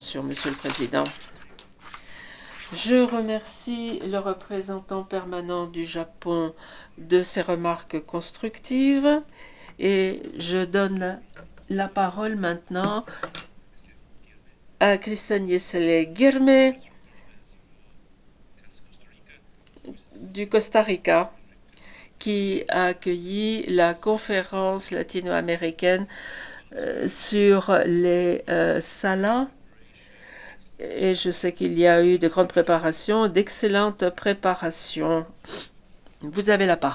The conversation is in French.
intervention, Monsieur le Président. Je remercie le représentant permanent du Japon de ses remarques constructives et je donne la parole maintenant à Christian Yesele Guirme du Costa Rica, qui a accueilli la conférence latino-américaine sur les salas. Et je sais qu'il y a eu de grandes préparations, d'excellentes préparations. Vous avez la parole.